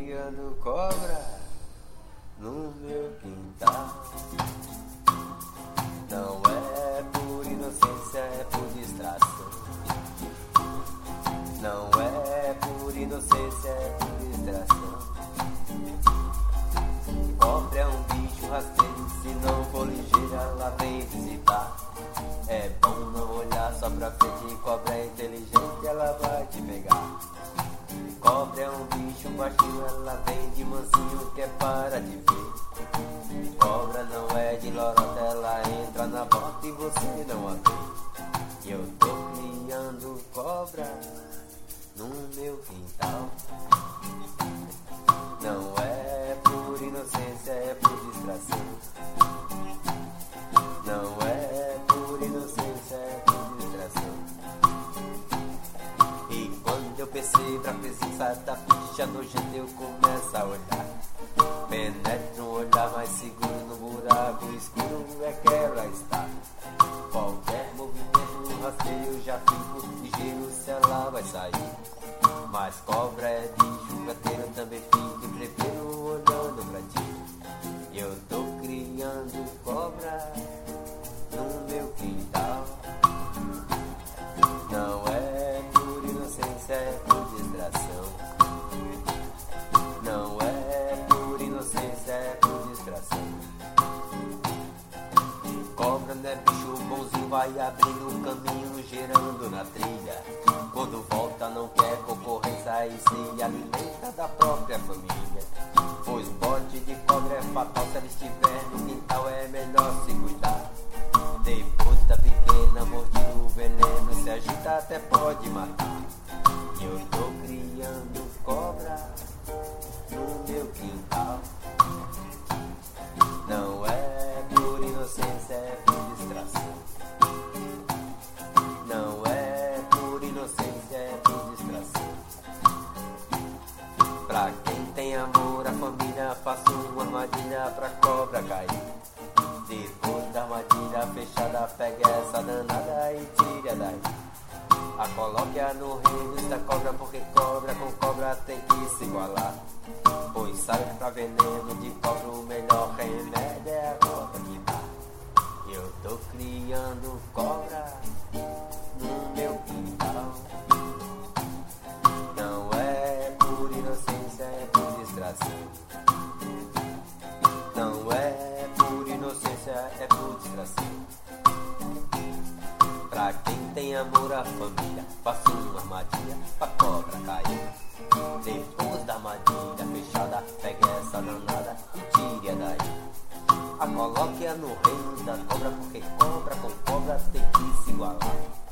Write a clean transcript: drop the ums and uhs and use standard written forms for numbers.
criando cobra no meu quintal. Não é por inocência, é por distração. Não é por inocência, é por distração. Cobra é um bicho rasteiro, se não for ligeira, ela vem visitar. É bom não olhar só pra frente, cobra é inteligente, ela vai te pegar. Cobra é um bicho baixinho, ela vem de mansinho, que é para te ver. Cobra não é de lorota, ela entra na bota e você não a vê. E eu tô criando cobra no meu quintal. Não é por inocência, é por distração. Não é por inocência, é por distração. E quando eu percebo a presença da bicha nojenta, eu começo a olhar. Penetro um olhar mais seguro no buraco escuro, é que ela está. Qualquer movimento rasteiro eu já fico ligeiro se ela vai sair. Mas cobra é bicho gateiro, também fico prefiro olhando pra ti. Eu tô criando cobra no meu quintal. Não é por inocência, é por distração. Não é por inocência, é por distração. Cobra não é bicho bonzinho, vai abrindo o caminho, gerando na trilha. Quando volta não quer concorrência e se alimenta da própria família. Pois bote de cobra é fatal, se ela estiver no quintal é melhor se cuidar. Depois da pequena mordida o veneno se agita, até pode matar. E eu tô criando cobra no meu quintal. Não é por inocência, é por distração. Não é por inocência, é por distração. Pra quem tem amor à família, faço uma armadilha pra cobra cair. Depois da armadilha fechada, pega essa danada e tira daí. A coloque-a no reino da cobra, porque cobra com cobra tem que se igualar. Pois sabe que pra veneno de cobra o melhor remédio é a cobra que dá. Eu tô criando cobra no meu quintal. Não é por inocência, é por distração. Não é por inocência, é por distração. Pra quem tem amor à família, faço uma armadilha pra cobra cair. Depois da armadilha fechada, pega essa danada e tire-a daí. A coloque-a no reino da cobra, porque cobra com cobra tem que se igualar.